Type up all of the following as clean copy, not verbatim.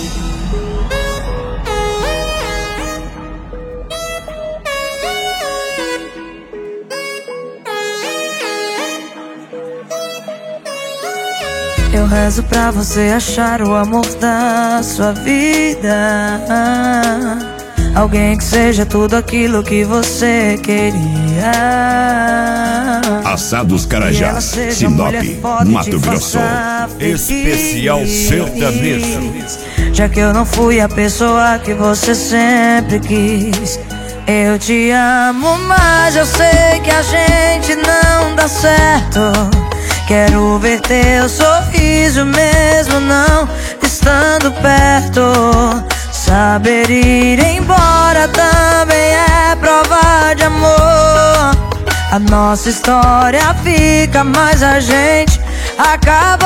Eu rezo pra você achar o amor da sua vida, alguém que seja tudo aquilo que você queria. Assados Carajás, Sinop, Mato Grosso. Especial sertanejo. Já que eu não fui a pessoa que você sempre quis, eu te amo, mas eu sei que a gente não dá certo. Quero ver teu sorriso mesmo não estando perto. Saber ir embora também é prova de amor. A nossa história fica, mas a gente acabou.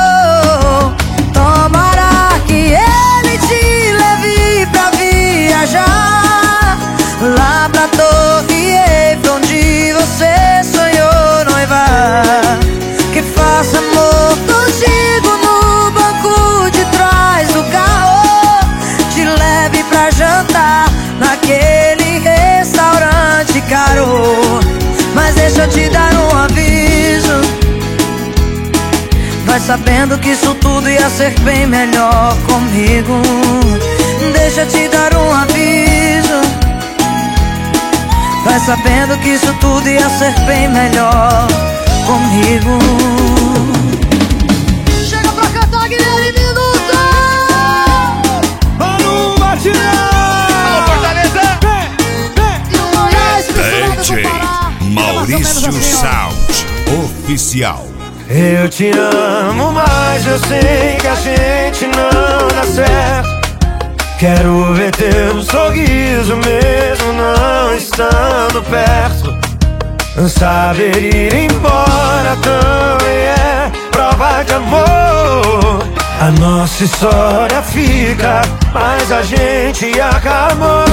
Tomara que ele te leve pra viajar lá pra Torre Eiffel, onde você sonhou noivar. Que faça amor contigo no banco de trás do carro, te leve pra jantar naquele restaurante caro. Mas deixa eu te dar um aviso, vai sabendo que isso tudo ia ser bem melhor comigo. Deixa eu te dar um aviso, vai sabendo que isso tudo ia ser bem melhor comigo. Chega pra cantar, Guilherme Minuto! Mano Batidão! Fortaleza! DJ Maurício Sound Oficial. Eu te amo, mas eu sei que a gente não dá certo. Quero ver teu sorriso mesmo não estando perto. Saber ir embora também é prova de amor. A nossa história fica, mas a gente acabou.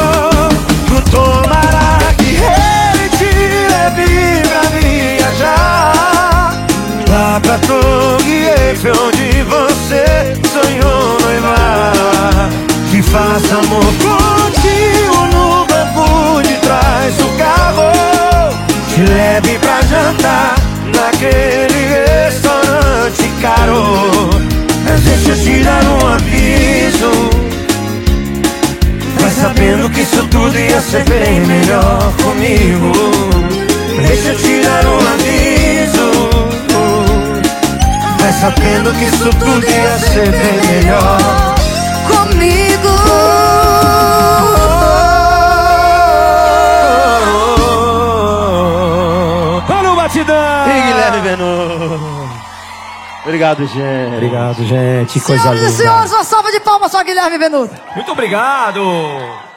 Tomara que ele te leve pra viajar lá pra Torre Eiffel, onde você sonhou noivar. Que faça amor contigo no banco de trás do carro, te leve pra jantar naquele restaurante caro. Mas deixa eu te dar um aviso, vai sabendo que isso tudo ia ser bem melhor comigo. Deixa eu te dar um aviso, vai sabendo que isso tudo ia ser bem melhor comigo. E Guilherme Benuto. Obrigado, gente. Obrigado, gente. Que coisa linda. Senhoras e senhores, uma salva de palmas só, Guilherme Benuto. Muito obrigado!